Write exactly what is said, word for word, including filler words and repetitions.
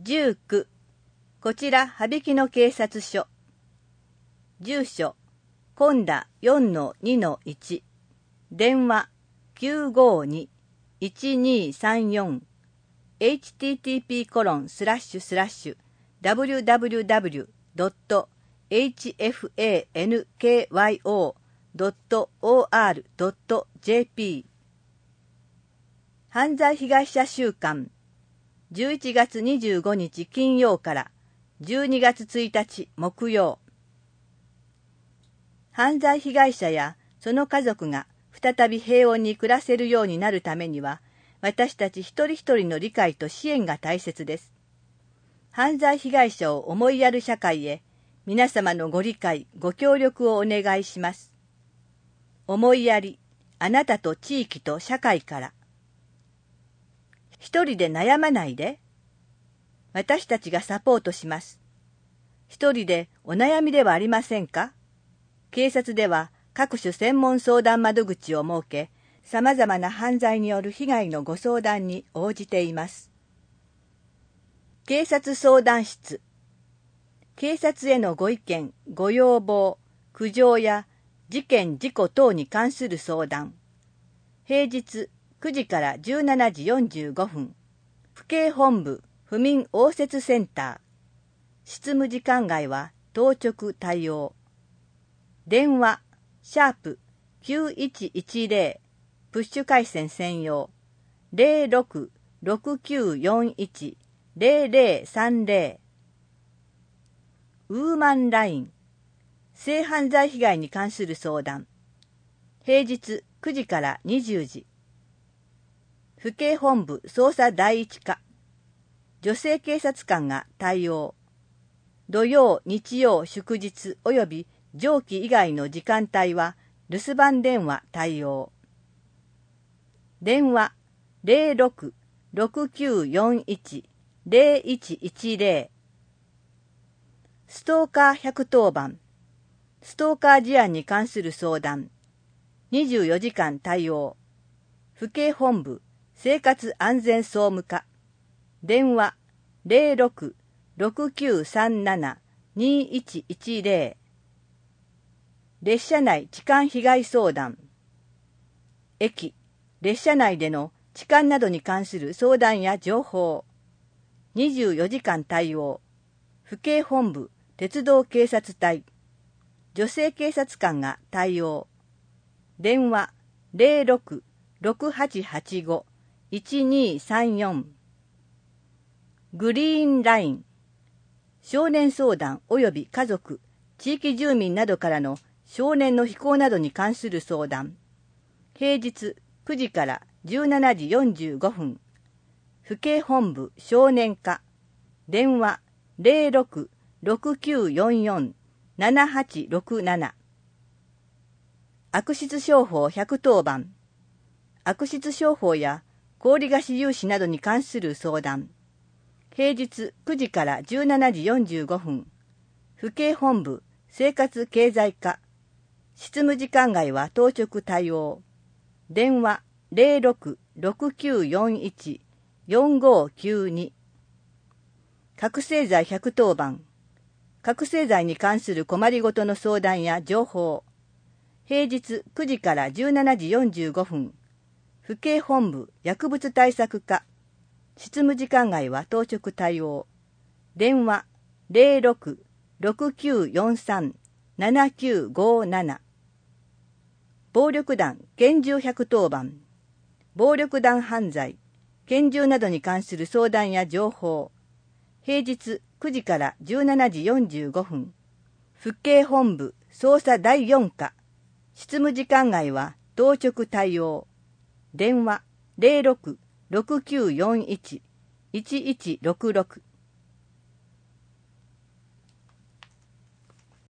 じゅうきゅうこちら羽曳野警察署。住所今田 よんのにのいち 電話 きゅうごに いちにさんよん エイチティーティーピーコロンスラッシュスラッシュダブリューダブリューダブリュードットエイチエフエーエヌケーワイオードットオーアールドットジェーピー 犯罪被害者週間じゅういちがつにじゅうごにち金曜からじゅうにがつついたち木曜。犯罪被害者やその家族が再び平穏に暮らせるようになるためには、私たち一人一人の理解と支援が大切です。犯罪被害者を思いやる社会へ、皆様のご理解、ご協力をお願いします。思いやり、あなたと地域と社会から。一人で悩まないで。私たちがサポートします。一人でお悩みではありませんか？警察では各種専門相談窓口を設け、様々な犯罪による被害のご相談に応じています。警察相談室。警察へのご意見、ご要望、苦情や事件・事故等に関する相談。平日くじからじゅうしちじよんじゅうごふん。府警本部府民応接センター。執務時間外は当直対応。電話、シャープきゅういちいちゼロ、プッシュ回線専用、ゼロろく ろくきゅうよんいち ゼロゼロさんゼロ。ウーマンライン、性犯罪被害に関する相談。平日くじからにじゅうじ。府警本部捜査第一課。女性警察官が対応。土曜、日曜、祝日及び上記以外の時間帯は留守番電話対応。電話ゼロろく ろくきゅうよんいち ゼロいちいちゼロ。ストーカーひゃくとおばん。ストーカー事案に関する相談。にじゅうよじかん対応。府警本部生活安全総務課。電話ゼロろく ろくきゅうさんなな にいちいちゼロ。列車内痴漢被害相談。駅、列車内での痴漢などに関する相談や情報。にじゅうよじかん対応。府警本部鉄道警察隊。女性警察官が対応。電話ゼロろく ろくはちはちご いちにさんよん。グリーンライン。少年相談及び家族、地域住民などからの少年の非行などに関する相談。平日くじからじゅうしちじよんじゅうごふん。府警本部少年課。電話ゼロろく ろくきゅうよんよん ななはちろくなな。悪質商法ひゃくとおばん。悪質商法や高利貸融資などに関する相談。平日くじからじゅうしちじよんじゅうごふん。府警本部生活経済課。執務時間外は当直対応。電話ゼロろく ろくきゅうよんいち よんごきゅうに。覚醒剤ひゃくとおばん。覚醒剤に関する困りごとの相談や情報。平日くじからじゅうしちじよんじゅうごふん。府警本部薬物対策課。執務時間外は当直対応。電話ゼロろく ろくきゅうよんさん ななきゅうごなな。暴力団拳銃ひゃくとおばん。暴力団犯罪、拳銃などに関する相談や情報。平日くじからじゅうしちじよんじゅうごふん。府警本部捜査だいよん課。執務時間外は当直対応。電話ゼロろく ろくきゅうよんいち いちいちろくろく。